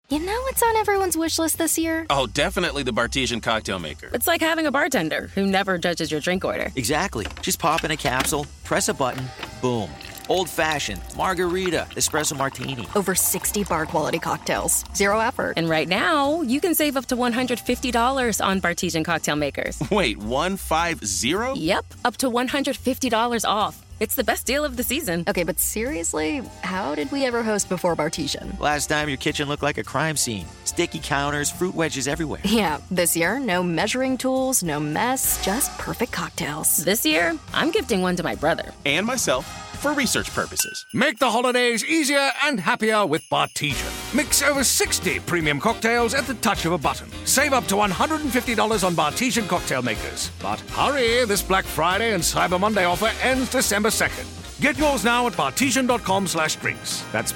You know what's on everyone's wish list this year? Oh, definitely the Bartesian cocktail maker. It's like having a bartender who never judges your drink order. Exactly. Just pop in a capsule, press a button, boom. Old-fashioned, margarita, espresso martini. Over 60 bar-quality cocktails. Zero effort. And right now, you can save up to $150 on Bartesian cocktail makers. Wait, 150? Yep, up to $150 off. It's the best deal of the season. Okay, but seriously, how did we ever host before Bartesian? Last time your kitchen looked like a crime scene. Sticky counters, fruit wedges everywhere. Yeah, this year, no measuring tools, no mess, just perfect cocktails. This year, I'm gifting one to my brother. And myself. For research purposes. Make the holidays easier and happier with Bartesian. Mix over 60 premium cocktails at the touch of a button. Save up to $150 on Bartesian cocktail makers. But hurry, this Black Friday and Cyber Monday offer ends December 2nd. Get yours now at bartesian.com/drinks. That's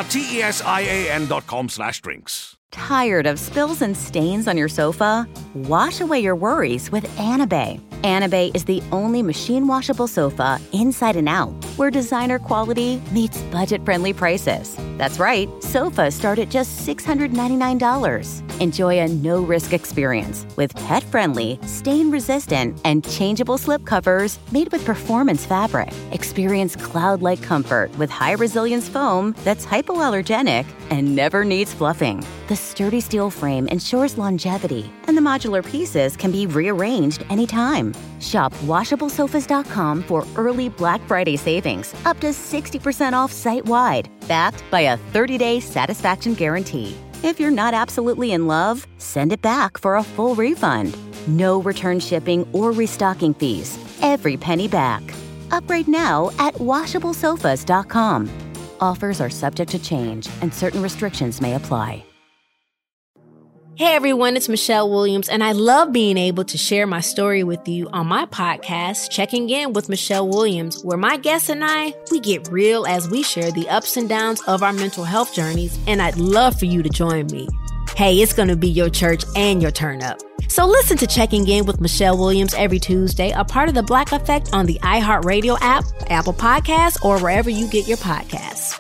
BARTESIAN.com/drinks. Tired of spills and stains on your sofa? Wash away your worries with Anabay. Anabay is the only machine-washable sofa inside and out, where designer quality meets budget-friendly prices. That's right, sofas start at just $699. Enjoy a no-risk experience with pet-friendly, stain-resistant, and changeable slip covers made with performance fabric. Experience cloud-like comfort with high-resilience foam that's hypoallergenic and never needs fluffing. The sturdy steel frame ensures longevity, and the modular pieces can be rearranged anytime. Shop WashableSofas.com for early Black Friday savings, up to 60% off site-wide, backed by a 30-day satisfaction guarantee. If you're not absolutely in love, send it back for a full refund. No return shipping or restocking fees. Every penny back. Upgrade now at WashableSofas.com. Offers are subject to change, and certain restrictions may apply. Hey everyone, it's Michelle Williams, and I love being able to share my story with you on my podcast, Checking In with Michelle Williams, where my guests and I, we get real as we share the ups and downs of our mental health journeys, and I'd love for you to join me. Hey, it's going to be your church and your turn up. So listen to Checking In with Michelle Williams every Tuesday, a part of the Black Effect on the iHeartRadio app, Apple Podcasts, or wherever you get your podcasts.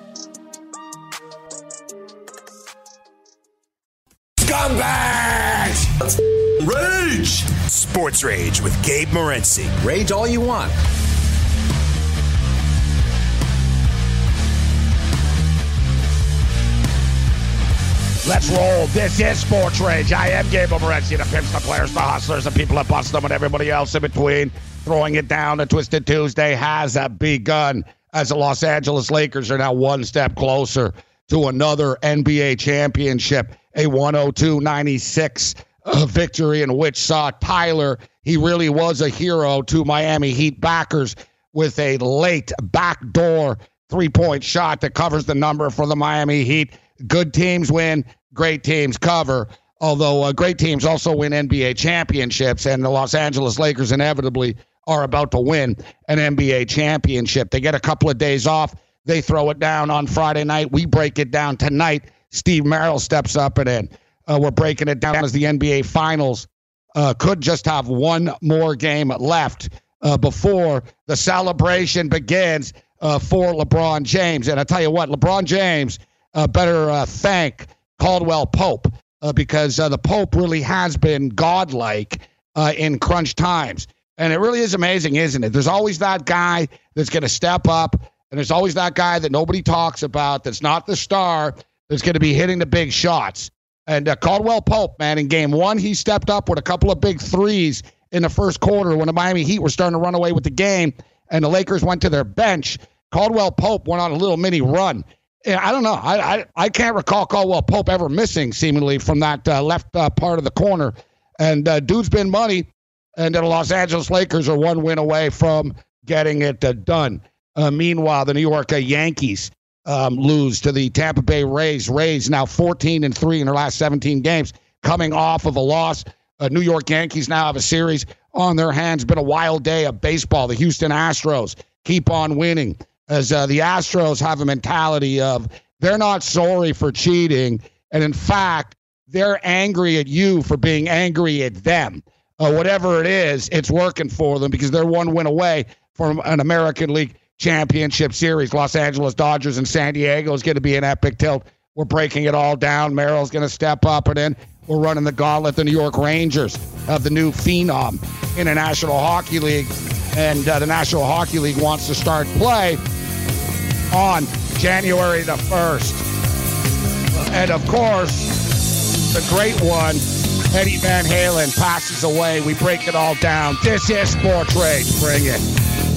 Scumbags! Let's rage! Sports Rage with Gabe Morency. Rage all you want. Let's roll. This is Sports Rage. I am Gabe Morency, the pimps, the players, the hustlers, the people that bust them, and everybody else in between. Throwing it down. The Twisted Tuesday has begun as the Los Angeles Lakers are now one step closer to another NBA championship. A 102-96 victory in which saw Tyler, he really was a hero to Miami Heat backers with a late backdoor three-point shot that covers the number for the Miami Heat. Good teams win, great teams cover, although great teams also win NBA championships, and the Los Angeles Lakers inevitably are about to win an NBA championship. They get a couple of days off. They throw it down on Friday night. We break it down tonight. Steve Merrill steps up and in. We're breaking it down as the NBA Finals could just have one more game left before the celebration begins for LeBron James. And I tell you what, LeBron James better thank Caldwell Pope because the Pope really has been godlike in crunch times. And it really is amazing, isn't it? There's always that guy that's going to step up, and there's always that guy that nobody talks about that's not the star that's going to be hitting the big shots. And Caldwell Pope, man, in game one, he stepped up with a couple of big threes in the first quarter when the Miami Heat were starting to run away with the game, and the Lakers went to their bench. Caldwell Pope went on a little mini run. I don't know. I can't recall Caldwell Pope ever missing, seemingly, from that left part of the corner. And dude's been money, and the Los Angeles Lakers are one win away from getting it done. Meanwhile, the New York Yankees lose to the Tampa Bay Rays. Rays now 14-3 in their last 17 games, coming off of a loss. New York Yankees now have a series on their hands. Been a wild day of baseball. The Houston Astros keep on winning as the Astros have a mentality of they're not sorry for cheating. And in fact, they're angry at you for being angry at them. Whatever it is, it's working for them because they're one win away from an American League Championship Series. Los Angeles Dodgers and San Diego is going to be an epic tilt. We're breaking it all down. Merrill's going to step up, and then we're running the gauntlet. The New York Rangers have the new phenom in the National Hockey League, and the National Hockey League wants to start play on January the 1st. And, of course, the great one, Eddie Van Halen, passes away. We break it all down. This is Sports Rage. Bring it.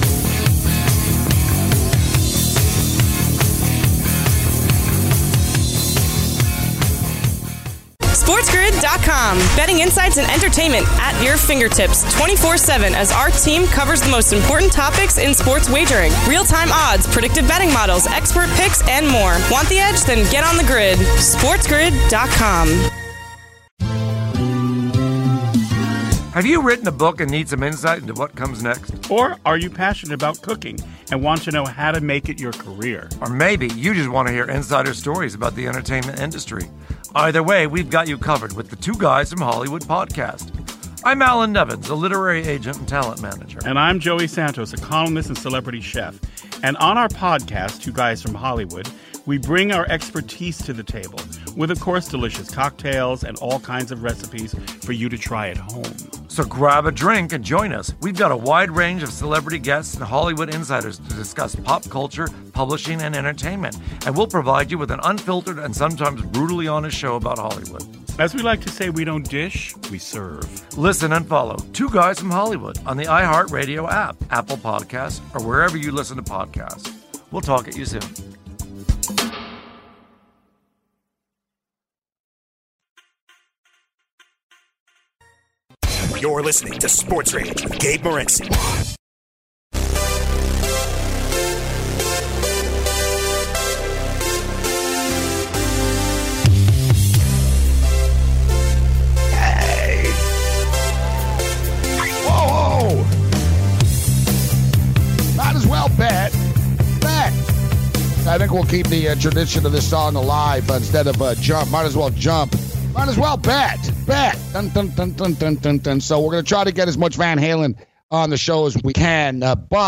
SportsGrid.com. Betting insights and entertainment at your fingertips 24/7 as our team covers the most important topics in sports wagering. Real-time odds, predictive betting models, expert picks, and more. Want the edge? Then get on the grid. SportsGrid.com. Have you written a book and need some insight into what comes next? Or are you passionate about cooking and want to know how to make it your career? Or maybe you just want to hear insider stories about the entertainment industry. Either way, we've got you covered with the Two Guys from Hollywood podcast. I'm Alan Nevins, a literary agent and talent manager. And I'm Joey Santos, a columnist and celebrity chef. And on our podcast, Two Guys from Hollywood, we bring our expertise to the table with, of course, delicious cocktails and all kinds of recipes for you to try at home. So grab a drink and join us. We've got a wide range of celebrity guests and Hollywood insiders to discuss pop culture, publishing, and entertainment. And we'll provide you with an unfiltered and sometimes brutally honest show about Hollywood. As we like to say, we don't dish, we serve. Listen and follow Two Guys from Hollywood on the iHeartRadio app, Apple Podcasts, or wherever you listen to podcasts. We'll talk at you soon. You're listening to Sports Rage with Gabe Morency. Hey! Whoa! Might as well bet. I think we'll keep the tradition of this song alive instead of jump. Might as well jump. Might as well bet. Dun, dun, dun, dun, dun, dun, dun. So we're going to try to get as much Van Halen on the show as we can.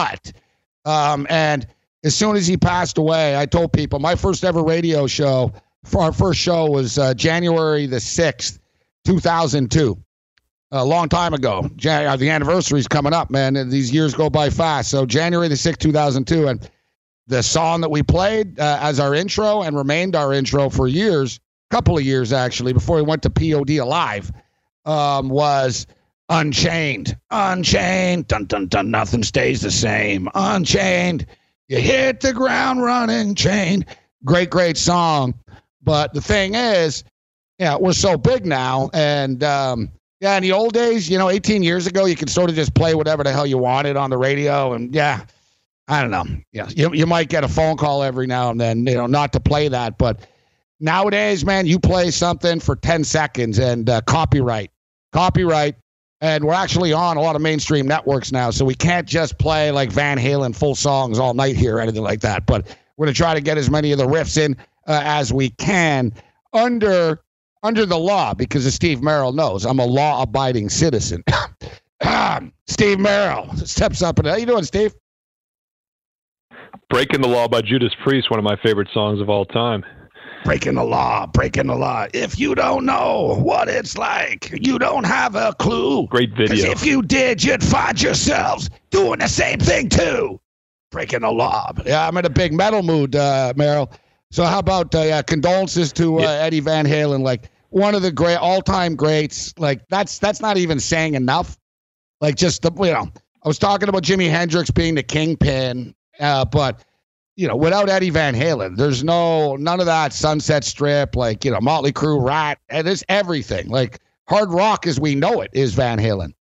And as soon as he passed away, I told people my first ever radio show, for our first show was January the 6th, 2002. A long time ago. The anniversary's coming up, man. And these years go by fast. So January the 6th, 2002. And the song that we played as our intro and remained our intro for years, couple of years actually, before we went to POD Alive, was Unchained. Unchained, dun dun dun, nothing stays the same. Unchained, you hit the ground running, chained. Great song. But the thing is, we're so big now, and in the old days, 18 years ago, you could sort of just play whatever the hell you wanted on the radio, and I don't know. Yeah, you might get a phone call every now and then, not to play that, but nowadays, man, you play something for 10 seconds and copyright. And we're actually on a lot of mainstream networks now, so we can't just play like Van Halen full songs all night here or anything like that. But we're going to try to get as many of the riffs in as we can under the law, because as Steve Merrill knows, I'm a law-abiding citizen. Steve Merrill steps up. How you doing, Steve? Breaking the Law by Judas Priest, one of my favorite songs of all time. Breaking the law. If you don't know what it's like, you don't have a clue. Great video. 'Cause if you did, you'd find yourselves doing the same thing too. Breaking the law. Yeah, I'm in a big metal mood, Merrill. So how about condolences to Eddie Van Halen, like one of the great all-time greats. Like that's not even saying enough. Like just I was talking about Jimi Hendrix being the kingpin, but without Eddie Van Halen, there's none of that Sunset Strip, like, Motley Crue, Rat, and it's everything. Like, hard rock as we know it is Van Halen.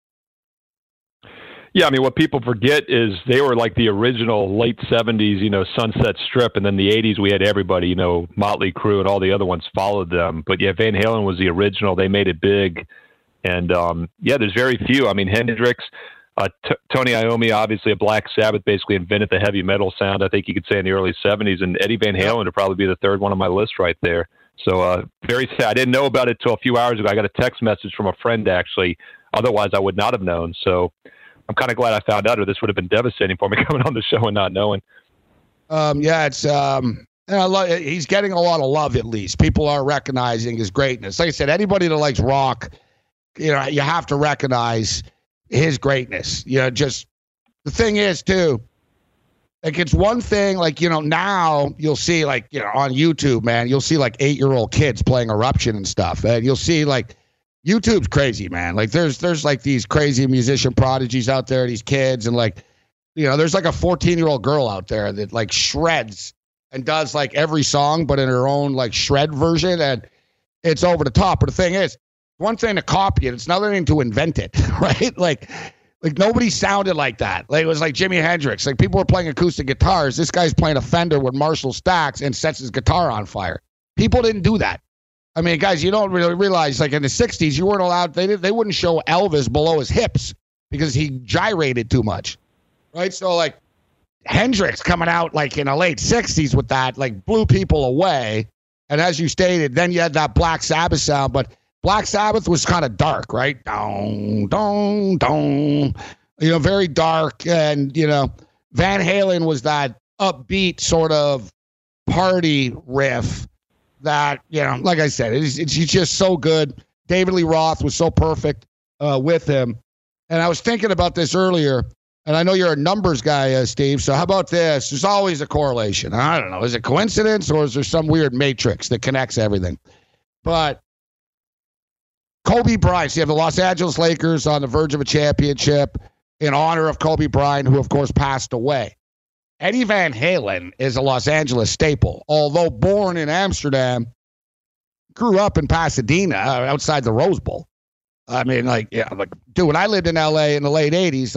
Yeah, I mean, what people forget is they were like the original late 70s, Sunset Strip, and then the 80s we had everybody, Motley Crue and all the other ones followed them. But yeah, Van Halen was the original. They made it big. And there's very few. I mean, Hendrix, Tony Iommi, obviously a Black Sabbath, basically invented the heavy metal sound, I think you could say, in the early 70s. And Eddie Van Halen would probably be the third one on my list right there. So very sad. I didn't know about it till a few hours ago. I got a text message from a friend, actually. Otherwise, I would not have known. So I'm kind of glad I found out, or this would have been devastating for me coming on the show and not knowing. It's And he's getting a lot of love, at least. People are recognizing his greatness. Like I said, anybody that likes rock, you have to recognize his greatness. Just the thing is, too, like, it's one thing, like, now you'll see, like, on YouTube, man, you'll see, like, 8-year-old kids playing Eruption and stuff. And you'll see, like, YouTube's crazy, man. Like, there's like, these crazy musician prodigies out there, these kids. And, like, there's, like, a 14-year-old girl out there that, like, shreds and does, like, every song, but in her own, like, shred version. And it's over the top. But the thing is, one thing to copy it, it's another thing to invent it, right? Like nobody sounded like that. Like, it was like Jimi Hendrix. Like, people were playing acoustic guitars. This guy's playing a Fender with Marshall stacks and sets his guitar on fire. People didn't do that. I mean, guys, you don't really realize, like, in the 60s, you weren't allowed, they wouldn't show Elvis below his hips because he gyrated too much, right? So, like, Hendrix coming out, like, in the late 60s with that, like, blew people away. And as you stated, then you had that Black Sabbath sound, but Black Sabbath was kind of dark, right? Dong, dong, dong. Very dark. And, Van Halen was that upbeat sort of party riff that, like I said, it's just so good. David Lee Roth was so perfect with him. And I was thinking about this earlier, and I know you're a numbers guy, Steve, so how about this? There's always a correlation. I don't know. Is it coincidence, or is there some weird matrix that connects everything? But Kobe Bryant, so you have the Los Angeles Lakers on the verge of a championship in honor of Kobe Bryant, who, of course, passed away. Eddie Van Halen is a Los Angeles staple. Although born in Amsterdam, grew up in Pasadena, outside the Rose Bowl. I mean, dude, when I lived in L.A. in the late 80s,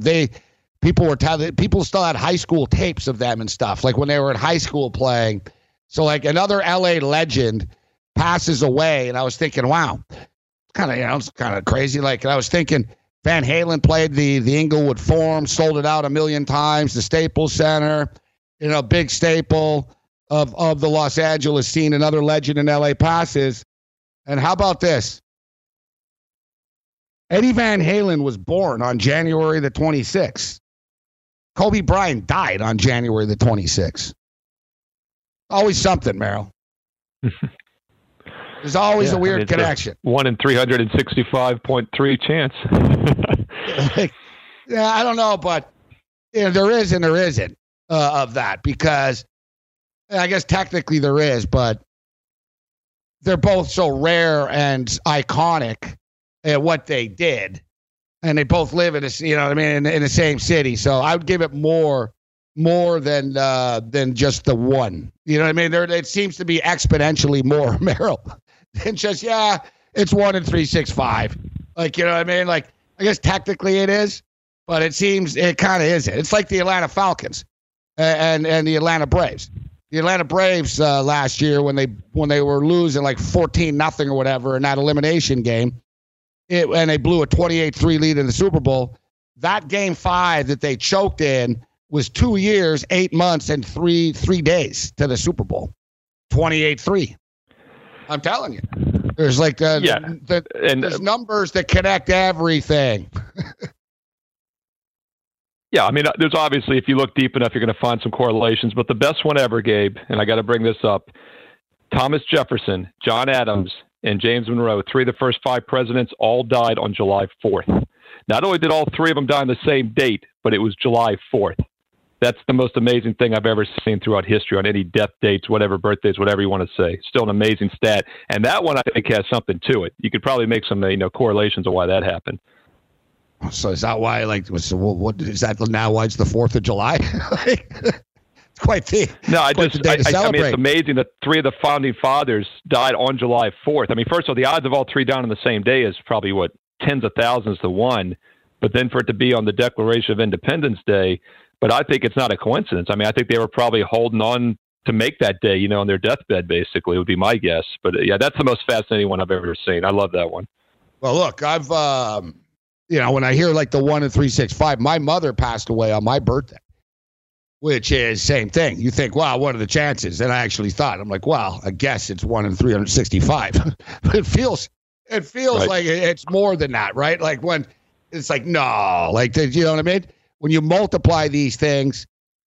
people still had high school tapes of them and stuff, like when they were in high school playing. So, like, another L.A. legend passes away, and I was thinking, wow, it's kind of crazy. Like, I was thinking Van Halen played the Inglewood Forum, sold it out 1 million times, the Staples Center, big staple of the Los Angeles scene. Another legend in L.A. passes. And how about this? Eddie Van Halen was born on January the 26th. Kobe Bryant died on January the 26th. Always something, Merrill. There's always a weird connection. 1 in 365.3 chance. Yeah, I don't know, but there is and there isn't of that, because I guess technically there is, but they're both so rare and iconic at what they did, and they both live in in the same city. So I would give it more than just the one. You know what I mean? It seems to be exponentially more, Merrill, than just, it's 1 in 365. Like, you know what I mean? Like, I guess technically it is, but it seems it kind of isn't. It's like the Atlanta Falcons and the Atlanta Braves. The Atlanta Braves last year, when they were losing like 14-0 or whatever in that elimination game, and they blew a 28-3 lead in the Super Bowl. That game 5 that they choked in was 2 years, 8 months, and 3 days to the Super Bowl. 28-3. I'm telling you. There's like there's numbers that connect everything. Yeah, I mean, there's obviously, if you look deep enough, you're going to find some correlations. But the best one ever, Gabe, and I got to bring this up, Thomas Jefferson, John Adams, and James Monroe, 3 of the first 5 presidents, all died on July 4th. Not only did all 3 of them die on the same date, but it was July 4th. That's the most amazing thing I've ever seen throughout history on any death dates, whatever birthdays, whatever you want to say. Still an amazing stat. And that one, I think, has something to it. You could probably make some correlations of why that happened. So is that why, what is that now? Why it's the 4th of July? It's quite the I mean, it's amazing that 3 of the founding fathers died on July 4th. I mean, first of all, the odds of all 3 dying on the same day is probably, tens of thousands to 1. But then for it to be on the Declaration of Independence Day, but I think it's not a coincidence. I mean, I think they were probably holding on to make that day, on their deathbed, basically, would be my guess. But yeah, that's the most fascinating one I've ever seen. I love that one. Well, look, I've, when I hear like the 1 in 365, my mother passed away on my birthday, which is same thing. You think, wow, what are the chances? And I actually thought, I'm like, well, I guess it's 1 in 365. But it feels right. Like it's more than that, right? Like when it's like, no, like, you know what I mean? When you multiply these things,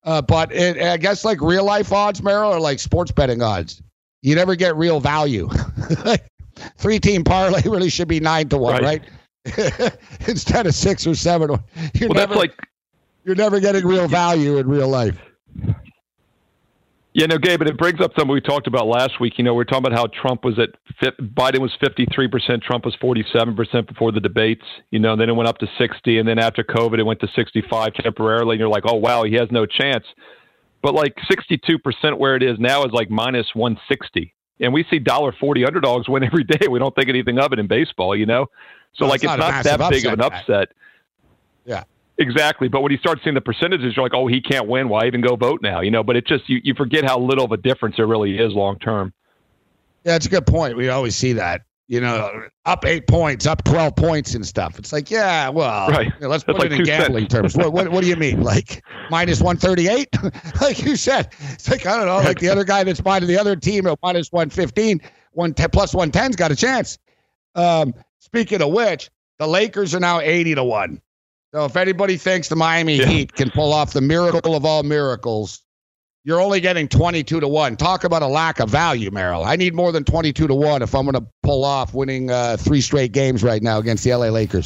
But I guess like real life odds, Merrill, are like sports betting odds. You never get real value. 3-team parlay really should be 9-1, right? Instead of 6 or 7. You're never getting real value in real life. Yeah, no, Gabe, but it brings up something we talked about last week. You know, we're talking about how Biden was 53%, Trump was 47% before the debates. You know, then it went up to 60, and then after COVID, it went to 65 temporarily. And you're like, oh, wow, he has no chance. But like 62% where it is now is like minus 160. And we see $1.40 underdogs win every day. We don't think anything of it in baseball, you know? So, it's not that big of an upset. Yeah. Exactly. But when you start seeing the percentages, you're like, oh, he can't win. Why even go vote now? You know, but it just, you forget how little of a difference there really is long term. Yeah, it's a good point. We always see that. You know, up 8 points, up 12 points and stuff. It's like, yeah, well, let's put it in gambling terms. What do you mean? Like minus 138? Like you said, it's like, I don't know, like the other guy that's buying the other team at minus 115, plus 110's got a chance. Speaking of which, the Lakers are now 80-1. So if anybody thinks the Miami Heat can pull off the miracle of all miracles, you're only getting 22-1. Talk about a lack of value, Merrill. I need more than 22-1 if I'm going to pull off winning 3 straight games right now against the LA Lakers.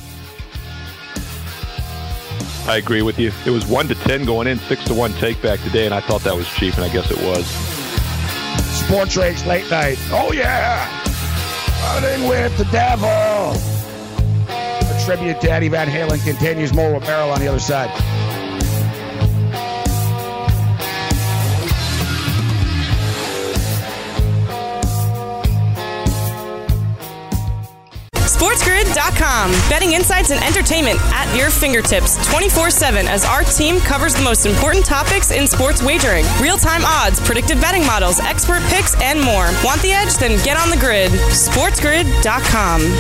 I agree with you. It was 1-10 going in, 6-1 take back today, and I thought that was cheap, and I guess it was. Sports Rage Late Night. Oh, yeah. Running with the devil. A tribute to Eddie Van Halen continues. More with Merrill on the other side. SportsGrid.com. Betting insights and entertainment at your fingertips 24/7 as our team covers the most important topics in sports wagering. Real-time odds, predictive betting models, expert picks, and more. Want the edge? Then get on the grid. SportsGrid.com.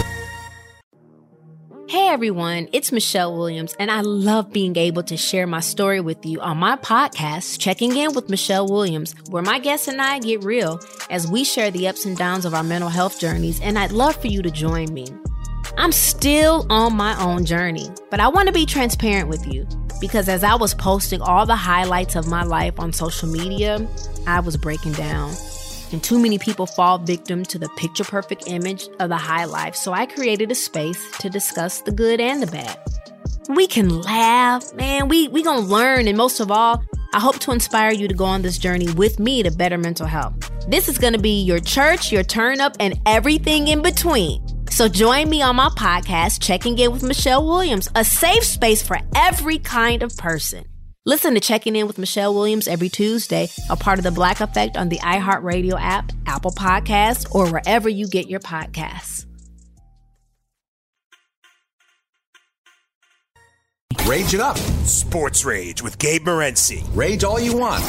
Hey everyone, it's Michelle Williams, and I love being able to share my story with you on my podcast, Checking In with Michelle Williams, where my guests and I get real as we share the ups and downs of our mental health journeys, and I'd love for you to join me. I'm still on my own journey, but I want to be transparent with you because as I was posting all the highlights of my life on social media, I was breaking down. And too many people fall victim to the picture-perfect image of the high life, so I created a space to discuss the good and the bad. We can laugh, man, we gonna learn, and most of all, I hope to inspire you to go on this journey with me to better mental health. This is gonna be your church, your turn-up, and everything in between. So join me on my podcast, Checking In with Michelle Williams, a safe space for every kind of person. Listen to Checking In with Michelle Williams every Tuesday, a part of the Black Effect on the iHeartRadio app, Apple Podcasts, or wherever you get your podcasts. Rage it up. Sports Rage with Gabe Morency. Rage all you want.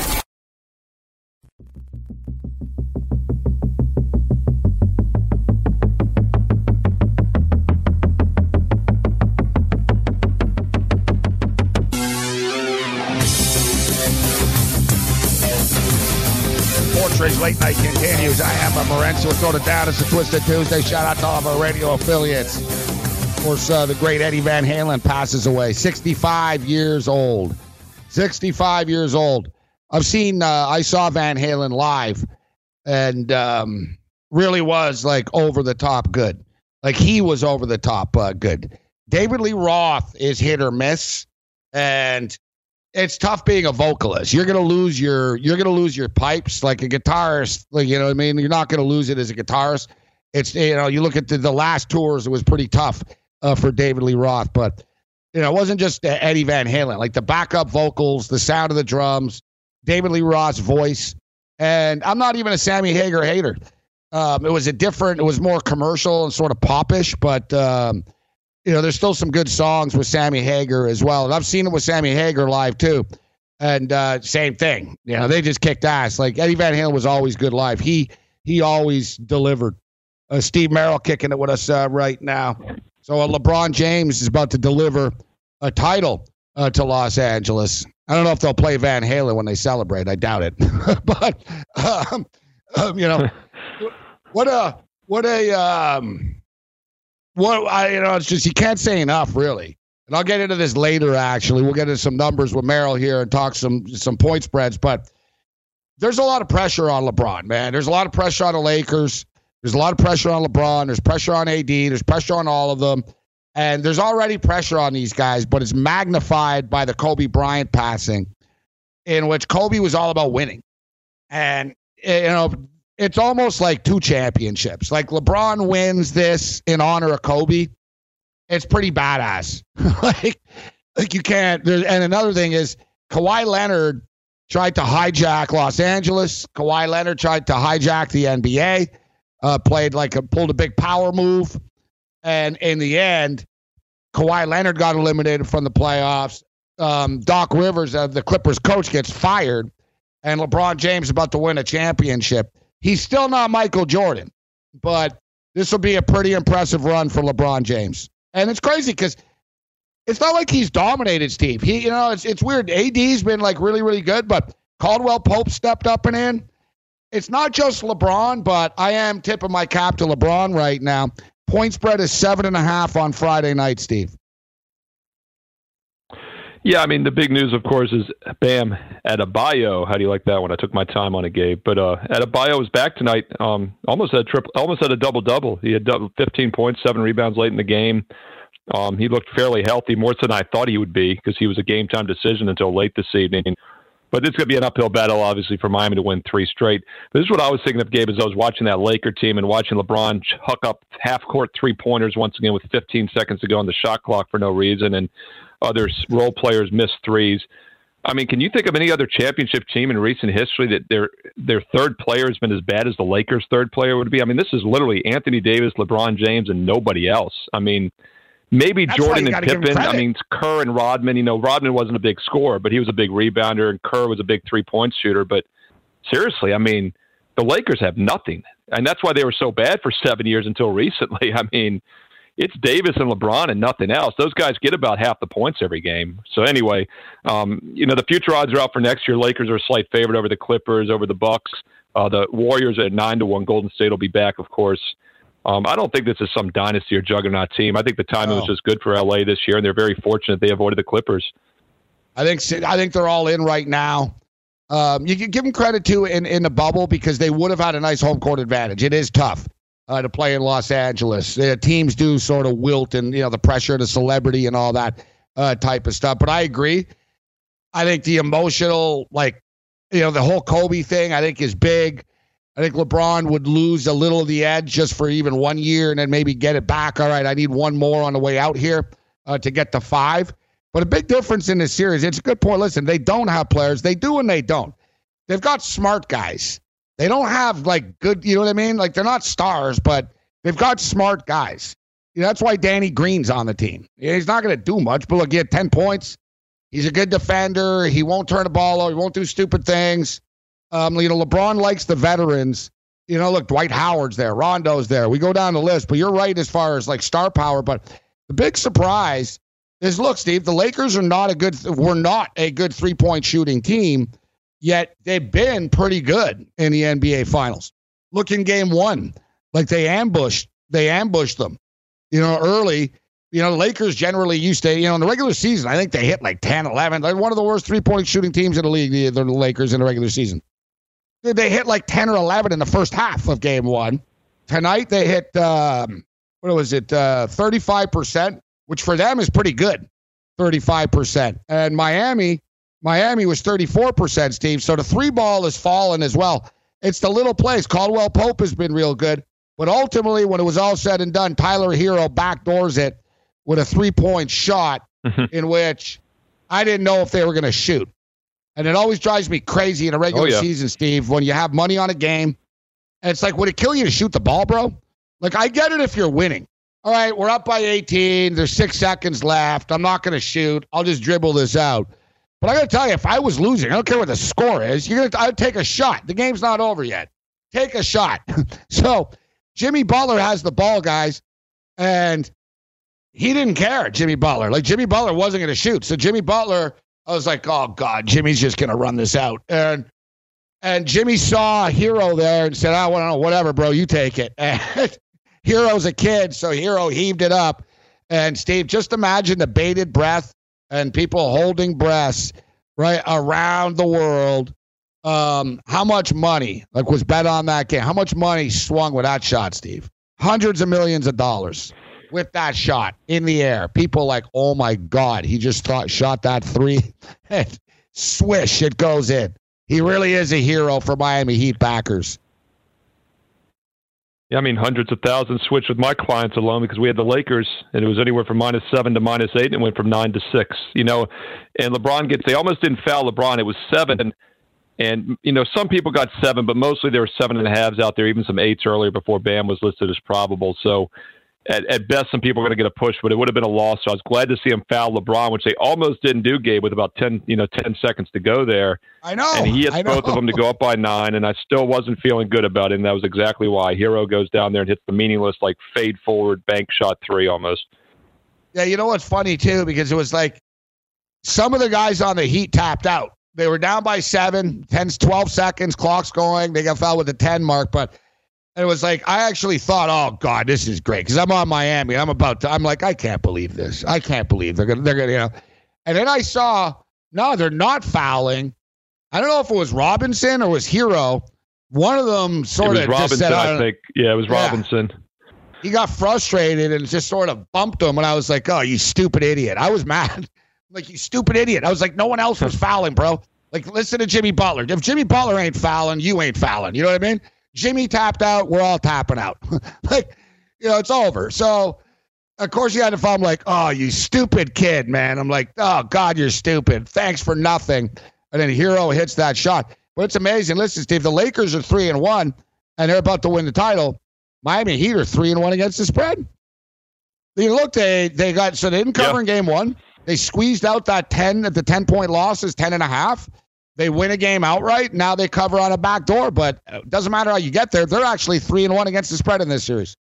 Sports Late Night continues. I am Morency. We'll throw it down. It's a Twisted Tuesday. Shout out to all of our radio affiliates. Of course, the great Eddie Van Halen passes away. 65 years old. 65 years old. I saw Van Halen live, and really was like over the top good. Like he was over the top good. David Lee Roth is hit or miss, and it's tough being a vocalist. You're gonna lose your pipes like a guitarist. Like, you know what I mean? You're not gonna lose it as a guitarist. It's, you know, you look at the last tours, it was pretty tough for David Lee Roth. But, you know, it wasn't just Eddie Van Halen. Like the backup vocals, the sound of the drums, David Lee Roth's voice. And I'm not even a Sammy Hagar hater. It was more commercial and sort of popish, but you know, there's still some good songs with Sammy Hagar as well. And I've seen it with Sammy Hagar live too. And same thing. You know, they just kicked ass. Like Eddie Van Halen was always good live. He always delivered. Steve Merrill kicking it with us right now. So LeBron James is about to deliver a title to Los Angeles. I don't know if they'll play Van Halen when they celebrate. I doubt it. But, you know, it's just, you can't say enough, really, and I'll get into this later, actually. We'll get into some numbers with Merrill here and talk some point spreads, but there's a lot of pressure on LeBron, man. There's a lot of pressure on the Lakers. There's a lot of pressure on LeBron. There's pressure on AD. There's pressure on all of them. And there's already pressure on these guys, but it's magnified by the Kobe Bryant passing, in which Kobe was all about winning. And, it's almost like 2 championships. Like LeBron wins this in honor of Kobe. It's pretty badass. like you can't. And another thing is Kawhi Leonard tried to hijack Los Angeles. Kawhi Leonard tried to hijack the NBA. Pulled a big power move. And in the end, Kawhi Leonard got eliminated from the playoffs. Doc Rivers, the Clippers coach, gets fired. And LeBron James is about to win a championship. He's still not Michael Jordan, but this will be a pretty impressive run for LeBron James. And it's crazy because it's not like he's dominated, Steve. It's weird. AD's been like really, really good, but Caldwell Pope stepped up and in. It's not just LeBron, but I am tipping my cap to LeBron right now. Point spread is 7.5 on Friday night, Steve. Yeah, I mean, the big news, of course, is Bam Adebayo. How do you like that one? I took my time on it, Gabe. But Adebayo is back tonight. Almost had a double-double. He had 15 points, 7 rebounds late in the game. He looked fairly healthy, more than I thought he would be, because he was a game-time decision until late this evening. But it's going to be an uphill battle, obviously, for Miami to win 3 straight. But this is what I was thinking of, Gabe, as I was watching that Laker team and watching LeBron huck up half-court three-pointers once again with 15 seconds to go on the shot clock for no reason, and other role players miss threes. I mean, can you think of any other championship team in recent history that their third player has been as bad as the Lakers' third player would be? I mean, this is literally Anthony Davis, LeBron James, and nobody else. I mean, maybe that's Jordan and Pippen. I mean, Kerr and Rodman. Rodman wasn't a big scorer, but he was a big rebounder, and Kerr was a big three-point shooter. But seriously, I mean, the Lakers have nothing. And that's why they were so bad for 7 years until recently. I mean, it's Davis and LeBron and nothing else. Those guys get about half the points every game. So anyway, the future odds are out for next year. Lakers are a slight favorite over the Clippers, over the Bucks. The Warriors at 9-1. Golden State will be back, of course. I don't think this is some dynasty or juggernaut team. I think the timing was just good for LA this year, and they're very fortunate they avoided the Clippers. I think they're all in right now. You can give them credit too in the bubble because they would have had a nice home court advantage. It is tough to play in Los Angeles. Teams do sort of wilt and the pressure, the celebrity, and all that type of stuff. But I agree. I think the emotional, the whole Kobe thing, I think is big. I think LeBron would lose a little of the edge just for even 1 year and then maybe get it back. All right, I need one more on the way out here to get to 5. But a big difference in this series, it's a good point. Listen, they don't have players. They do and they don't. They've got smart guys. They don't have, good, you know what I mean? They're not stars, but they've got smart guys. That's why Danny Green's on the team. He's not going to do much, but look, he had 10 points. He's a good defender. He won't turn the ball over. He won't do stupid things. LeBron likes the veterans. Look, Dwight Howard's there. Rondo's there. We go down the list, but you're right as far as star power. But the big surprise is, look, Steve, the Lakers were not a good 3-point shooting team, yet they've been pretty good in the NBA Finals. Look in Game 1, they ambushed them, early. The Lakers generally used to, in the regular season, I think they hit 10, 11. They're one of the worst 3-point shooting teams in the league, the Lakers in the regular season. They hit 10 or 11 in the first half of Game 1. Tonight they hit, 35%, which for them is pretty good, 35%. And Miami was 34%, Steve. So the 3-ball has fallen as well. It's the little plays. Caldwell Pope has been real good. But ultimately, when it was all said and done, Tyler Hero backdoors it with a 3-point shot in which I didn't know if they were going to shoot. And it always drives me crazy in a regular season, Steve, when you have money on a game. And it's would it kill you to shoot the ball, bro? I get it if you're winning. All right, we're up by 18. There's 6 seconds left. I'm not going to shoot. I'll just dribble this out. But I got to tell you, if I was losing, I don't care what the score is, I'd take a shot. The game's not over yet. Take a shot. So Jimmy Butler has the ball, guys, and he didn't care, Jimmy Butler. Jimmy Butler wasn't going to shoot. So Jimmy Butler, I was oh, God, Jimmy's just going to run this out. And Jimmy saw Hero there and said, whatever, bro, you take it. And Hero's a kid, so Hero heaved it up. And Steve, just imagine the bated breath and people holding breaths right around the world. How much money was bet on that game? How much money swung with that shot, Steve? Hundreds of millions of dollars with that shot in the air. People like, oh my God, he just shot that three and swish, it goes in. He really is a hero for Miami Heat backers. Yeah, I mean, hundreds of thousands switched with my clients alone because we had the Lakers, and it was anywhere from -7 to -8, and it went from 9 to 6. And LeBron they almost didn't foul LeBron. It was 7. And, some people got 7, but mostly there were 7.5s out there, even some 8s earlier before Bam was listed as probable. So at best, some people are going to get a push, but it would have been a loss. So I was glad to see him foul LeBron, which they almost didn't do, Gabe, with about 10 seconds to go there. I know. And he hits both of them to go up by 9, and I still wasn't feeling good about it. And that was exactly why. Hero goes down there and hits the meaningless, fade forward, bank shot 3 almost. Yeah, you know what's funny, too, because it was some of the guys on the Heat tapped out. They were down by 7, 12 seconds, clock's going. They got fouled with the 10 mark, but it was I actually thought, oh, God, this is great, because I'm on Miami. I'm like, I can't believe this. I can't believe they're gonna, And then I saw, no, they're not fouling. I don't know if it was Robinson or was Hero. One of them sort of just said, I think. Yeah, it was Robinson. He got frustrated and just sort of bumped him, and I was like, oh, you stupid idiot. I was mad. Like, you stupid idiot. I was like, no one else was fouling, bro. Listen to Jimmy Butler. If Jimmy Butler ain't fouling, you ain't fouling. You know what I mean? Jimmy tapped out. We're all tapping out. It's over. So, of course, you had to foul. I'm like, oh, you stupid kid, man. I'm like, oh, God, you're stupid. Thanks for nothing. And then Hero hits that shot. But it's amazing. Listen, Steve, the Lakers are 3-1, and they're about to win the title. Miami Heat are 3-1 against the spread. Look, they didn't cover in game 1. They squeezed out that 10-point losses, 10.5. They win a game outright. Now they cover on a back door, but it doesn't matter how you get there. They're actually 3-1 against the spread in this series.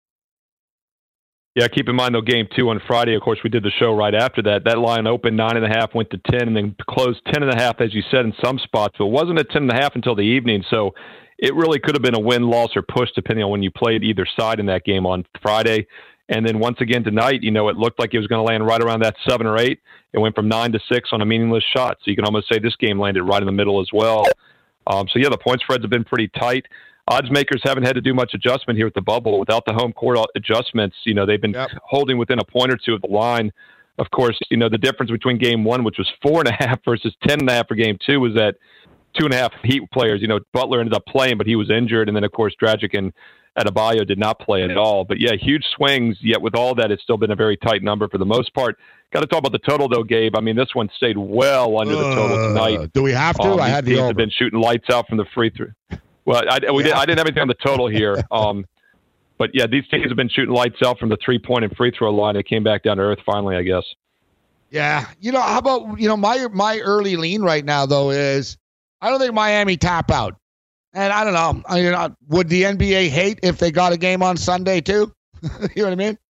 Yeah, keep in mind, though, game 2 on Friday, of course, we did the show right after that. That line opened 9.5, went to 10, and then closed 10.5, as you said, in some spots. But it wasn't at 10.5 until the evening, so it really could have been a win, loss, or push, depending on when you played either side in that game on Friday. And then once again tonight, it looked like it was going to land right around that 7 or 8. It went from 9 to 6 on a meaningless shot. So you can almost say this game landed right in the middle as well. The point spreads have been pretty tight. Odds makers haven't had to do much adjustment here at the bubble. Without the home court adjustments, they've been holding within a point or two of the line. Of course, the difference between game 1, which was 4.5 versus 10.5 for game 2, was that 2.5 Heat players. Butler ended up playing, but he was injured. And then, of course, Dragic and Adebayo did not play at all. But, yeah, huge swings. Yet with all that, it's still been a very tight number for the most part. Got to talk about the total, though, Gabe. I mean, this one stayed well under the total tonight. Do we have to? I had the over. Have been shooting lights out from the free throw. Well, I didn't have anything on the total here. But, yeah, these teams have been shooting lights out from the three-point and free throw line. It came back down to earth finally, I guess. Yeah. How about, my early lean right now, though, is I don't think Miami tap out. And I don't know. Would the NBA hate if they got a game on Sunday too? You know what I mean?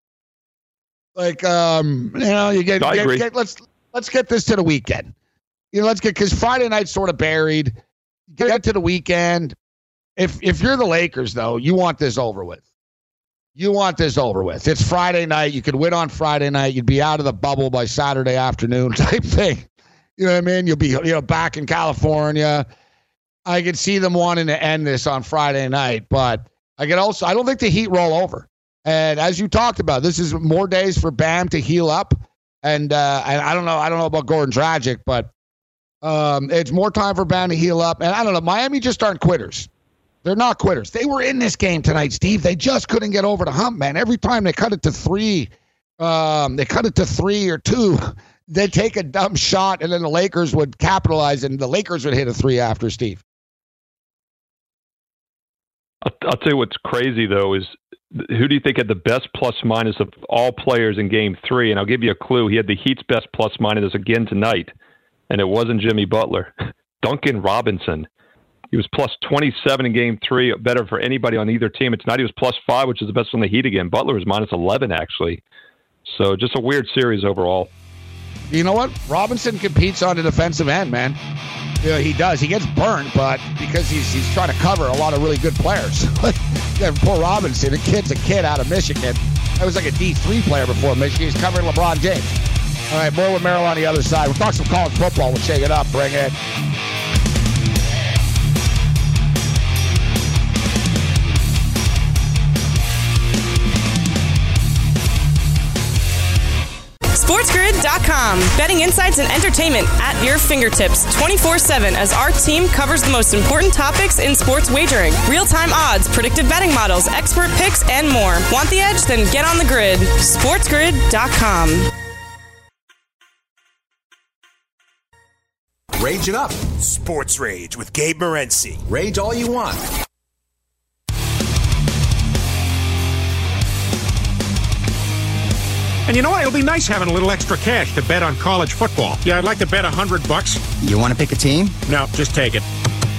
Let's get this to the weekend. Because Friday night's sort of buried. Get to the weekend. If you're the Lakers, though, you want this over with. It's Friday night. You could win on Friday night. You'd be out of the bubble by Saturday afternoon type thing. You know what I mean? You'll be back in California. I could see them wanting to end this on Friday night, but I don't think the Heat roll over. And as you talked about, this is more days for Bam to heal up. And I don't know about Goran Dragic, but it's more time for Bam to heal up. And I don't know, Miami just aren't quitters. They're not quitters. They were in this game tonight, Steve. They just couldn't get over the hump, man. Every time they cut it to 3, or 2, they'd take a dumb shot, and then the Lakers would capitalize, and the Lakers would hit a 3 after, Steve. I'll tell you what's crazy, though, is who do you think had the best plus-minus of all players in Game 3? And I'll give you a clue. He had the Heat's best plus-minus again tonight, and it wasn't Jimmy Butler. Duncan Robinson. He was plus 27 in Game 3, better for anybody on either team. And tonight he was plus 5, which is the best on the Heat again. Butler was minus 11, actually. So just a weird series overall. You know what? Robinson competes on the defensive end, man. Yeah, he does. He gets burned, but because he's trying to cover a lot of really good players. Yeah, poor Robinson. The kid's a kid out of Michigan. That was like a D3 player before Michigan. He's covering LeBron James. All right, more with Merrill on the other side. We'll talk some college football. We'll shake it up. Bring it. SportsGrid.com. Betting insights and entertainment at your fingertips 24/7 as our team covers the most important topics in sports wagering. Real-time odds, predictive betting models, expert picks, and more. Want the edge? Then get on the grid. SportsGrid.com. Rage it up. Sports Rage with Gabe Morency. Rage all you want. And you know what? It'll be nice having a little extra cash to bet on college football. Yeah, I'd like to bet $100. You want to pick a team? No, just take it.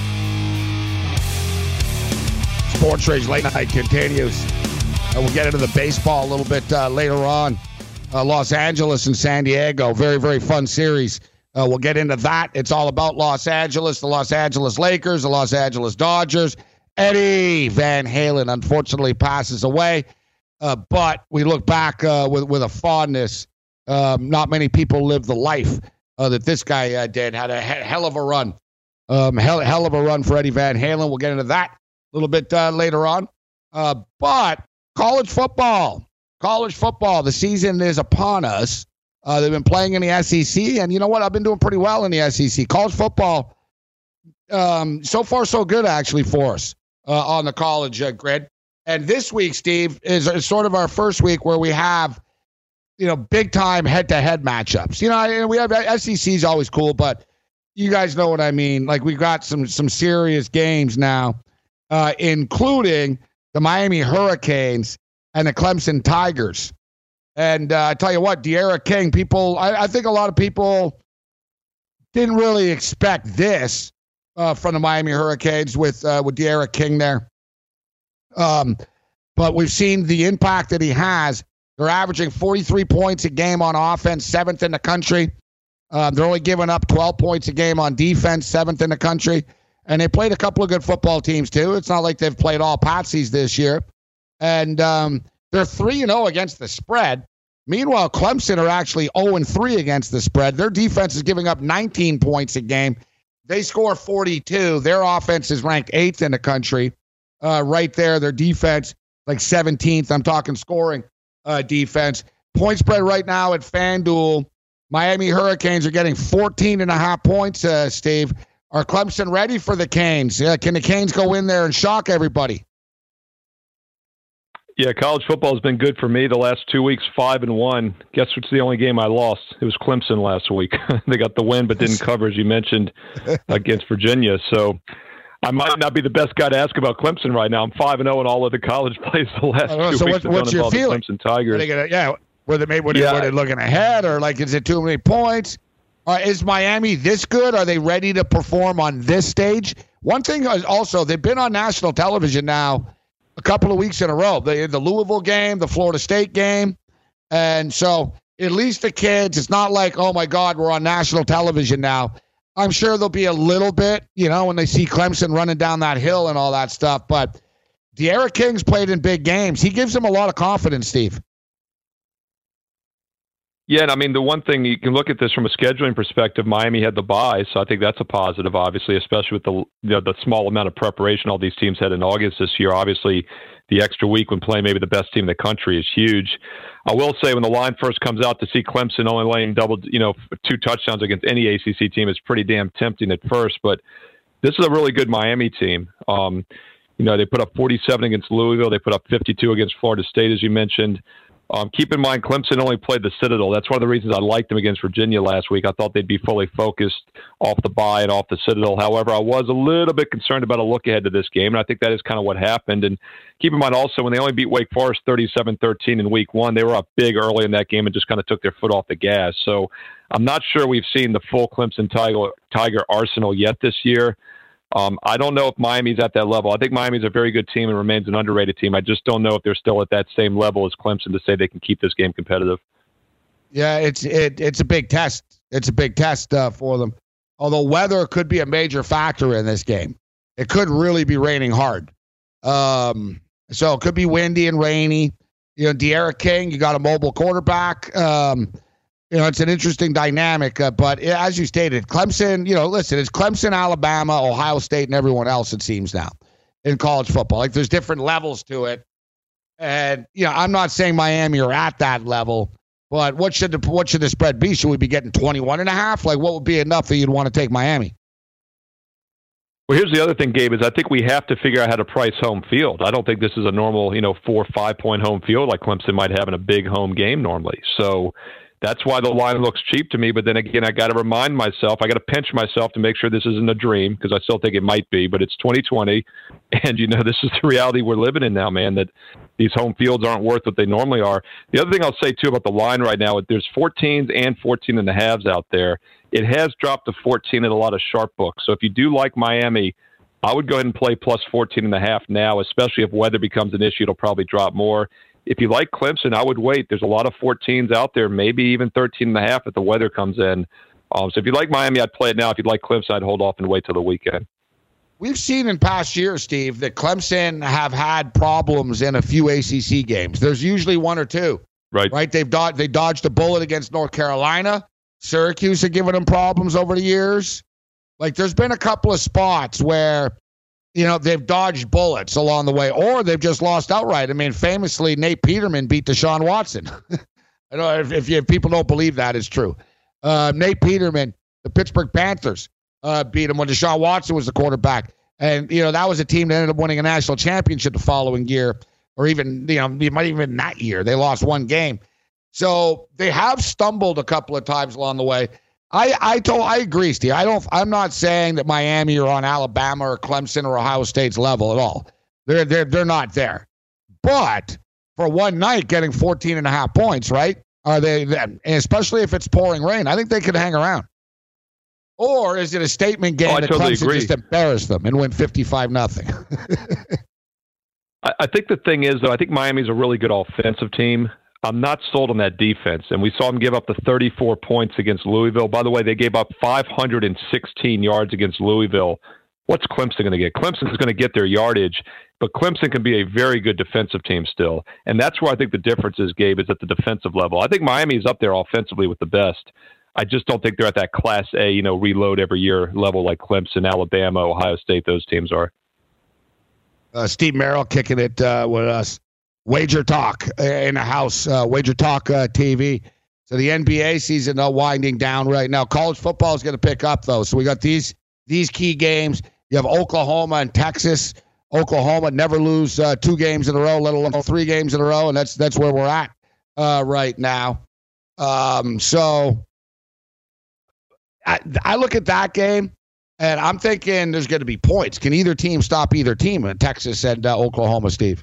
Sports Rage Late Night continues. We'll get into the baseball a little bit later on. Los Angeles and San Diego. Very, very fun series. We'll get into that. It's all about Los Angeles, the Los Angeles Lakers, the Los Angeles Dodgers. Eddie Van Halen unfortunately passes away. But we look back with a fondness. Not many people lived the life that this guy did. Had a hell of a run. Hell of a run for Eddie Van Halen. We'll get into that a little bit later on. But college football. The season is upon us. They've been playing in the SEC. And you know what? I've been doing pretty well in the SEC. College football, so far so good, actually, for us on the college grid. And this week, Steve, is sort of our first week where we have, big-time head-to-head matchups. We have SEC's always cool, but you guys know what I mean. Like, we got some serious games now, including the Miami Hurricanes and the Clemson Tigers. And I tell you what, De'Ara King, I think a lot of people didn't really expect this from the Miami Hurricanes with De'Ara King there. But we've seen the impact that he has. They're averaging 43 points a game on offense, 7th in the country. They're only giving up 12 points a game on defense, 7th in the country. And they played a couple of good football teams, too. It's not like they've played all patsies this year. And they're 3-0 against the spread. Meanwhile, Clemson are actually 0-3 against the spread. Their defense is giving up 19 points a game. They score 42. Their offense is ranked 8th in the country. Right there, their defense, like 17th. I'm talking scoring defense. Point spread right now at FanDuel. Miami Hurricanes are getting 14.5 points, Steve. Are Clemson ready for the Canes? Can the Canes go in there and shock everybody? Yeah, college football has been good for me the last 2 weeks, 5-1. Guess what's the only game I lost? It was Clemson last week. They got the win, but didn't cover, as you mentioned, against Virginia. So I might not be the best guy to ask about Clemson right now. I'm 5-0 in all of the college plays the last 2 weeks. What's your feeling? Clemson Tigers. Were they looking ahead, or is it too many points? Is Miami this good? Are they ready to perform on this stage? One thing is also, they've been on national television now a couple of weeks in a row. The Louisville game, the Florida State game. And so at least the kids, it's not like, oh, my God, we're on national television now. I'm sure there'll be a little bit, when they see Clemson running down that hill and all that stuff. But De'Ara King's played in big games. He gives them a lot of confidence, Steve. Yeah, and I mean, the one thing, you can look at this from a scheduling perspective. Miami had the bye, so I think that's a positive, obviously, especially with the small amount of preparation all these teams had in August this year. Obviously, the extra week when playing maybe the best team in the country is huge. I will say, when the line first comes out, to see Clemson only laying 2 touchdowns against any ACC team is pretty damn tempting at first. But this is a really good Miami team. They put up 47 against Louisville. They put up 52 against Florida State, as you mentioned. Keep in mind, Clemson only played the Citadel. That's one of the reasons I liked them against Virginia last week. I thought they'd be fully focused off the bye and off the Citadel. However, I was a little bit concerned about a look ahead to this game, and I think that is kind of what happened. And keep in mind also, when they only beat Wake Forest 37-13 in week 1, they were up big early in that game and just kind of took their foot off the gas. So I'm not sure we've seen the full Clemson Tiger arsenal yet this year. I don't know if Miami's at that level. I think Miami's a very good team and remains an underrated team. I just don't know if they're still at that same level as Clemson to say they can keep this game competitive. Yeah, it's a big test. It's a big test for them. Although weather could be a major factor in this game. It could really be raining hard. So it could be windy and rainy. De'Ara King, you got a mobile quarterback. It's an interesting dynamic. But as you stated, Clemson, listen, it's Clemson, Alabama, Ohio State, and everyone else, it seems now, in college football. Like, there's different levels to it. And, I'm not saying Miami are at that level, but what should the spread be? Should we be getting 21.5? Like, what would be enough that you'd want to take Miami? Well, here's the other thing, Gabe, is I think we have to figure out how to price home field. I don't think this is a normal, 4 or 5 point home field like Clemson might have in a big home game normally. So that's why the line looks cheap to me. But then again, I got to remind myself, I got to pinch myself to make sure this isn't a dream, because I still think it might be, but it's 2020. And, this is the reality we're living in now, man, that these home fields aren't worth what they normally are. The other thing I'll say, too, about the line right now, there's 14s and 14.5s out there. It has dropped to 14 in a lot of sharp books. So if you do like Miami, I would go ahead and play plus 14.5 now, especially if weather becomes an issue. It'll probably drop more. If you like Clemson, I would wait. There's a lot of 14s out there, maybe even 13.5 if the weather comes in. So if you like Miami, I'd play it now. If you'd like Clemson, I'd hold off and wait till the weekend. We've seen in past years, Steve, that Clemson have had problems in a few ACC games. There's usually one or two. Right? They dodged a bullet against North Carolina. Syracuse have given them problems over the years. Like, there's been a couple of spots where, they've dodged bullets along the way, or they've just lost outright. I mean, famously, Nate Peterman beat Deshaun Watson. I know if people don't believe that, it's true. Nate Peterman, the Pittsburgh Panthers, beat him when Deshaun Watson was the quarterback. And, that was a team that ended up winning a national championship the following year, or even, it might even that year. They lost one game. So they have stumbled a couple of times along the way. I agree, Steve. I'm not saying that Miami are on Alabama or Clemson or Ohio State's level at all. They're not there. But for one night, getting 14.5 points, right? Are they? Especially if it's pouring rain, I think they could hang around. Or is it a statement game that totally Clemson agree. just embarrass them and win 55-0? I think the thing is, though, I think Miami's a really good offensive team. I'm not sold on that defense, and we saw them give up the 34 points against Louisville. By the way, they gave up 516 yards against Louisville. What's Clemson going to get? Clemson is going to get their yardage, but Clemson can be a very good defensive team still, and that's where I think the difference is, Gabe, is at the defensive level. I think Miami is up there offensively with the best. I just don't think they're at that Class A, reload every year level like Clemson, Alabama, Ohio State, those teams are. Steve Merrill kicking it with us. Wager Talk in the house, Wager Talk TV. So the NBA season winding down right now. College football is going to pick up, though. So we got these key games. You have Oklahoma and Texas. Oklahoma never lose 2 games in a row, let alone 3 games in a row, and that's where we're at right now. So I look at that game, and I'm thinking there's going to be points. Can either team stop either team? Texas and Oklahoma, Steve.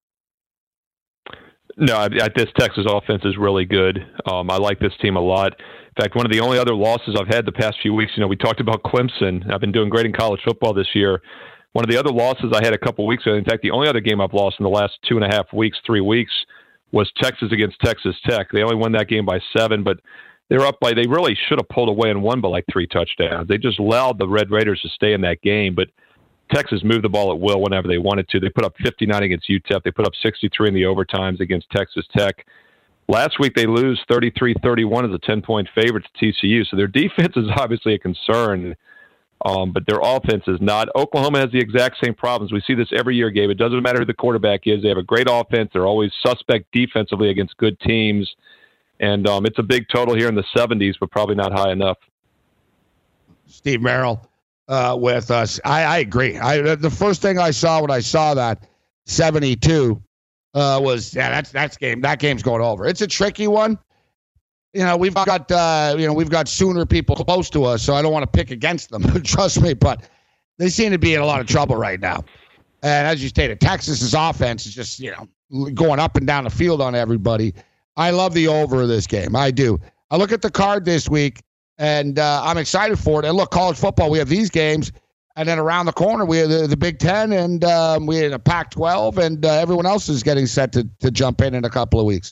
No, this Texas offense is really good. I like this team a lot. In fact, one of the only other losses I've had the past few weeks, we talked about Clemson. I've been doing great in college football this year. One of the other losses I had a couple weeks ago, in fact, the only other game I've lost in the last 2.5 weeks, 3 weeks, was Texas against Texas Tech. They only won that game by 7, but they really should have pulled away and won by like 3 touchdowns. They just allowed the Red Raiders to stay in that game, but Texas moved the ball at will whenever they wanted to. They put up 59 against UTEP. They put up 63 in the overtimes against Texas Tech. Last week, they lose 33-31 as a 10-point favorite to TCU. So their defense is obviously a concern, but their offense is not. Oklahoma has the exact same problems. We see this every year, Gabe. It doesn't matter who the quarterback is. They have a great offense. They're always suspect defensively against good teams. And it's a big total here in the 70s, but probably not high enough. Steve Merrill. With us. I agree. The first thing I saw when I saw that 72 was that game's going over. It's a tricky one. We've got Sooner people close to us, so I don't want to pick against them. Trust me, but they seem to be in a lot of trouble right now. And as you stated, Texas's offense is just going up and down the field on everybody. I love the over of this game. I do. I look at the card this week. And I'm excited for it. And look, college football, we have these games. And then around the corner, we have the Big Ten and we have a Pac-12. And everyone else is getting set to jump in a couple of weeks.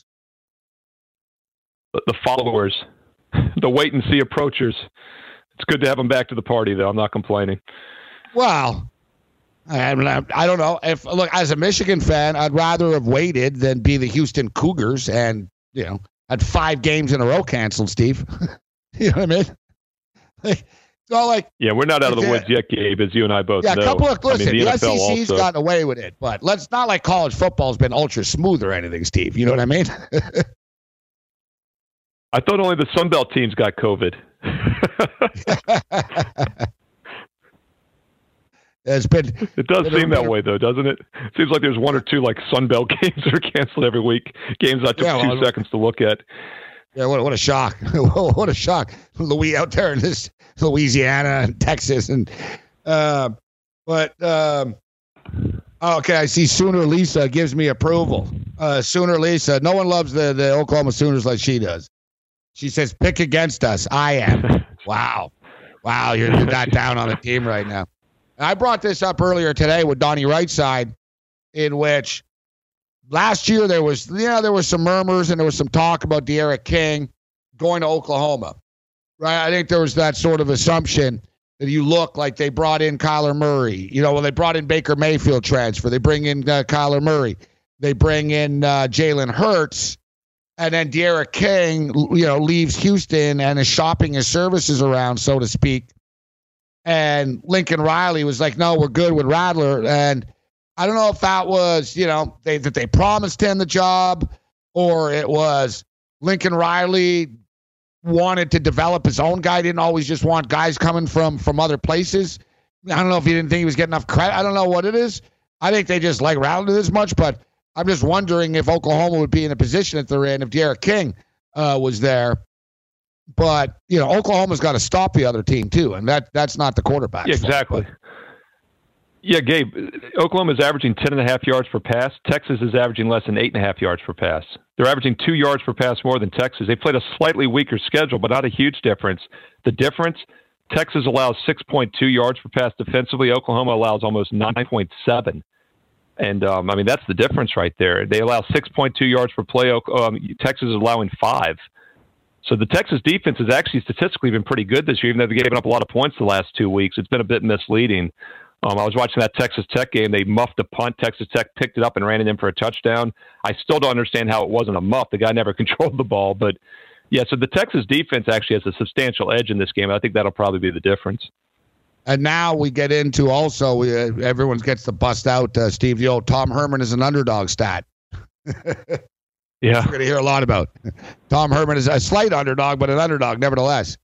The followers, the wait-and-see approachers. It's good to have them back to the party, though. I'm not complaining. Well, I don't know. Look, as a Michigan fan, I'd rather have waited than be the Houston Cougars and, had 5 games in a row canceled, Steve. You know what I mean? It's all like... Yeah, we're not out of the woods yet, Gabe, as you and I both know. Yeah, a couple of... Listen, the SEC's gotten away with it, but let's not like college football's been ultra smooth or anything, Steve. You know what I mean? I thought only the Sun Belt teams got COVID. It does seem that way, though, doesn't it? It seems like there's 1 or 2 like Sun Belt games that are canceled every week. Games that took 2 seconds to look at. Yeah, what a shock! What a shock! Out there in this Louisiana and Texas and okay, I see Sooner Lisa gives me approval. Sooner Lisa, no one loves the Oklahoma Sooners like she does. She says, "Pick against us." I am. Wow, you're not down on the team right now. I brought this up earlier today with Donnie Rightside, in which last year there was some murmurs and there was some talk about De'Aaron King going to Oklahoma, right? I think there was that sort of assumption that you look like they brought in Kyler Murray. When they brought in Baker Mayfield transfer, they bring in Kyler Murray, they bring in Jalen Hurts, and then De'Aaron King, leaves Houston and is shopping his services around, so to speak. And Lincoln Riley was like, no, we're good with Rattler. And I don't know if that was, that they promised him the job, or it was Lincoln Riley wanted to develop his own guy, didn't always just want guys coming from other places. I don't know if he didn't think he was getting enough credit. I don't know what it is. I think they just like Rattler this much, but I'm just wondering if Oklahoma would be in a position that they're in if De'Aaron King was there. But, Oklahoma's got to stop the other team, too, and that's not the quarterback. Yeah, exactly. Yeah, Gabe, Oklahoma is averaging 10.5 yards per pass. Texas is averaging less than 8.5 yards per pass. They're averaging 2 yards per pass more than Texas. They played a slightly weaker schedule, but not a huge difference. The difference, Texas allows 6.2 yards per pass defensively. Oklahoma allows almost 9.7. And, that's the difference right there. They allow 6.2 yards per play. Texas is allowing 5. So the Texas defense has actually statistically been pretty good this year, even though they've given up a lot of points the last 2 weeks. It's been a bit misleading. I was watching that Texas Tech game. They muffed a punt. Texas Tech picked it up and ran it in for a touchdown. I still don't understand how it wasn't a muff. The guy never controlled the ball. But, yeah, so the Texas defense actually has a substantial edge in this game. I think that'll probably be the difference. And now we get into also, everyone gets to bust out, Steve, the old Tom Herman is an underdog stat. Yeah. We're going to hear a lot about. Tom Herman is a slight underdog, but an underdog nevertheless.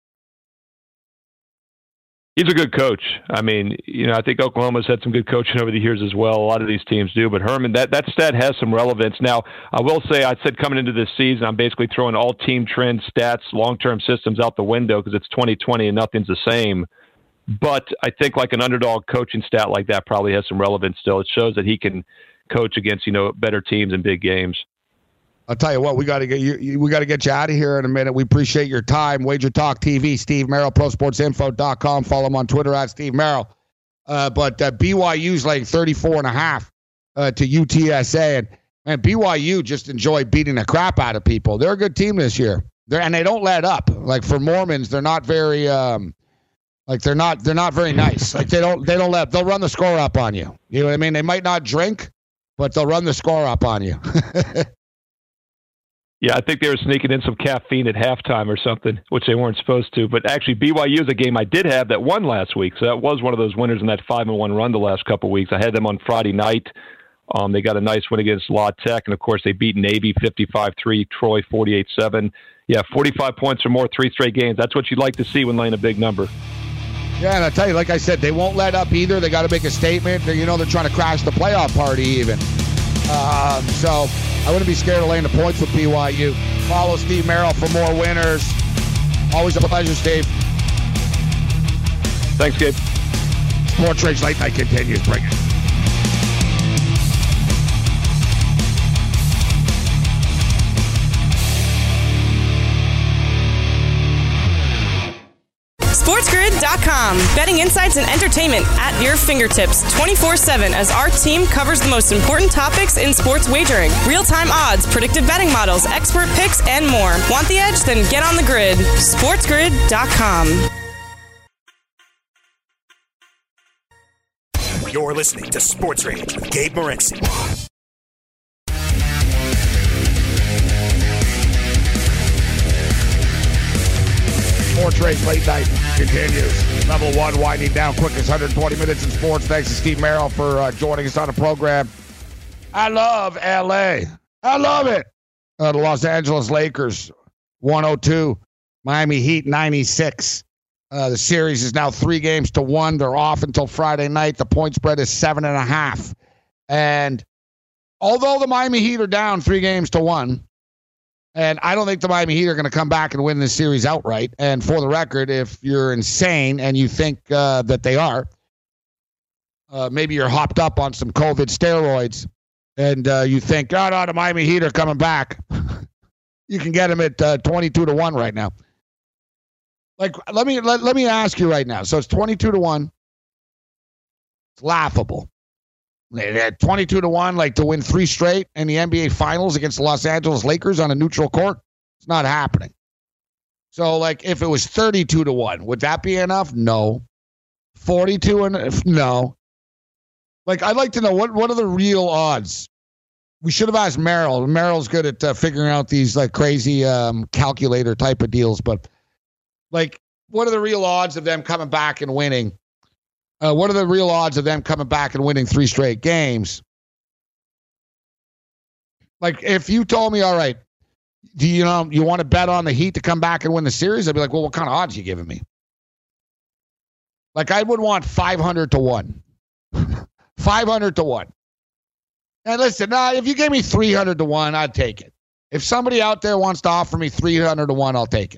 He's a good coach. I think Oklahoma's had some good coaching over the years as well. A lot of these teams do. But Herman, that stat has some relevance. Now, I will say, I said coming into this season, I'm basically throwing all team trend stats, long-term systems out the window because it's 2020 and nothing's the same. But I think like an underdog coaching stat like that probably has some relevance still. It shows that he can coach against, better teams in big games. I'll tell you what, we got to get you. We got to get you out of here in a minute. We appreciate your time. Wager Talk TV, Steve Merrill, ProSportsInfo.com. Follow him on Twitter at Steve Merrill. But BYU's like 34.5 to UTSA, and BYU just enjoy beating the crap out of people. They're a good team this year. And they don't let up. Like for Mormons, they're not very they're not very nice. Like they'll run the score up on you. You know what I mean? They might not drink, but they'll run the score up on you. Yeah, I think they were sneaking in some caffeine at halftime or something, which they weren't supposed to. But actually, BYU is a game I did have that won last week. So that was one of those winners in that 5-1 run the last couple of weeks. I had them on Friday night. They got a nice win against La Tech. And, of course, they beat Navy 55-3, Troy 48-7. Yeah, 45 points or more, 3 straight games. That's what you'd like to see when laying a big number. Yeah, and I tell you, like I said, they won't let up either. They got to make a statement. They're trying to crash the playoff party even. So I wouldn't be scared of laying the points with BYU. Follow Steve Merrill for more winners. Always a pleasure, Steve. Thanks, Gabe. Sports Rage Late Night continues. Bring it. SportsGrid.com. Betting insights and entertainment at your fingertips 24/7 as our team covers the most important topics in sports wagering. Real-time odds, predictive betting models, expert picks, and more. Want the edge? Then get on the grid. SportsGrid.com. You're listening to Sports Rage with Gabe Morency. Sports Rage Late Night continues. Level 1 winding down quickest 120 minutes in sports. Thanks to Steve Merrill for joining us on the program. I love L.A. I love it. The Los Angeles Lakers, 102. Miami Heat, 96. The series is now 3-1. They're off until Friday night. The point spread is 7.5. And although the Miami Heat are down 3-1, and I don't think the Miami Heat are going to come back and win this series outright. And for the record, if you're insane and you think that they are, maybe you're hopped up on some COVID steroids, and you think, oh, no, the Miami Heat are coming back. You can get them at 22-1 right now. Like, let me ask you right now. So it's 22-1. It's laughable. At 22-1, like to win 3 straight in the NBA Finals against the Los Angeles Lakers on a neutral court. It's not happening. So, like, if it was 32-1, would that be enough? No. 42 and no. Like, I'd like to know what are the real odds? We should have asked Merrill. Merrill's good at figuring out these like crazy calculator type of deals. But like, what are the real odds of them coming back and winning? What are the real odds of them coming back and winning 3 straight games? Like, if you told me, all right, do you want to bet on the Heat to come back and win the series? I'd be like, well, what kind of odds are you giving me? Like, I would want 500-1. 500-1. And listen, if you gave me 300-1, I'd take it. If somebody out there wants to offer me 300-1, I'll take it.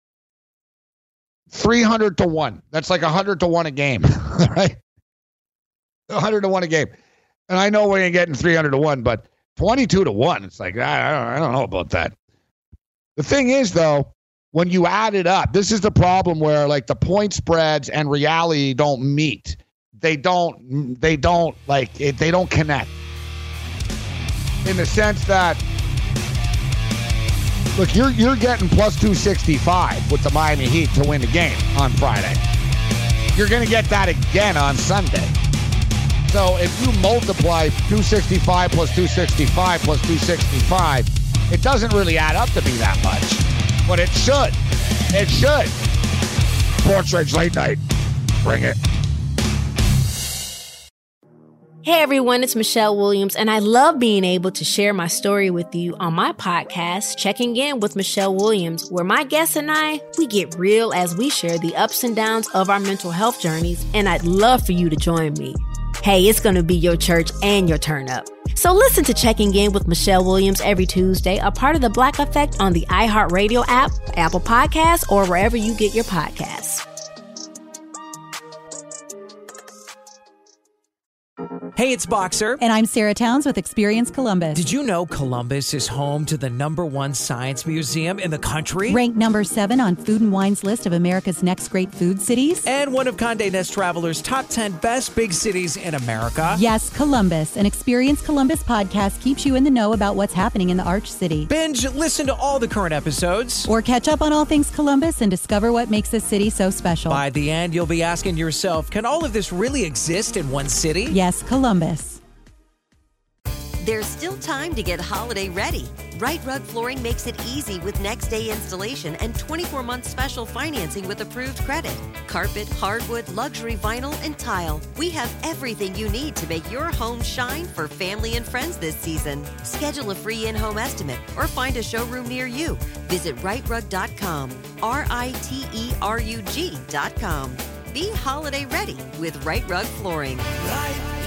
300-1. That's like 100-1 a game, right? 100-1 a game. And I know we ain't getting 300-1, but 22-1, it's like, I don't know about that. The thing is, though, when you add it up, this is the problem where like the point spreads and reality don't meet. They don't connect. In the sense that, look, you're getting plus 265 with the Miami Heat to win the game on Friday. You're going to get that again on Sunday. So if you multiply 265 plus 265 plus 265, it doesn't really add up to be that much. But it should. It should. Sports Rage Late Night. Bring it. Hey everyone, it's Michelle Williams, and I love being able to share my story with you on my podcast, Checking In with Michelle Williams, where my guests and I, we get real as we share the ups and downs of our mental health journeys, and I'd love for you to join me. Hey, it's going to be your church and your turn up. So listen to Checking In with Michelle Williams every Tuesday, a part of the Black Effect on the iHeartRadio app, Apple Podcasts, or wherever you get your podcasts. Hey, it's Boxer. And I'm Sarah Towns with Experience Columbus. Did you know Columbus is home to the #1 science museum in the country? Ranked number 7 on Food & Wine's list of America's next great food cities. And one of Condé Nast Traveler's top 10 best big cities in America. Yes, Columbus. An Experience Columbus podcast keeps you in the know about what's happening in the Arch City. Binge, listen to all the current episodes. Or catch up on all things Columbus and discover what makes this city so special. By the end, you'll be asking yourself, can all of this really exist in one city? Yes, Columbus. There's still time to get holiday ready. Right Rug Flooring makes it easy with next day installation and 24-month special financing with approved credit. Carpet, hardwood, luxury vinyl, and tile. We have everything you need to make your home shine for family and friends this season. Schedule a free in-home estimate or find a showroom near you. Visit rightrug.com, RITERUG.com. Be holiday ready with Right Rug Flooring. Right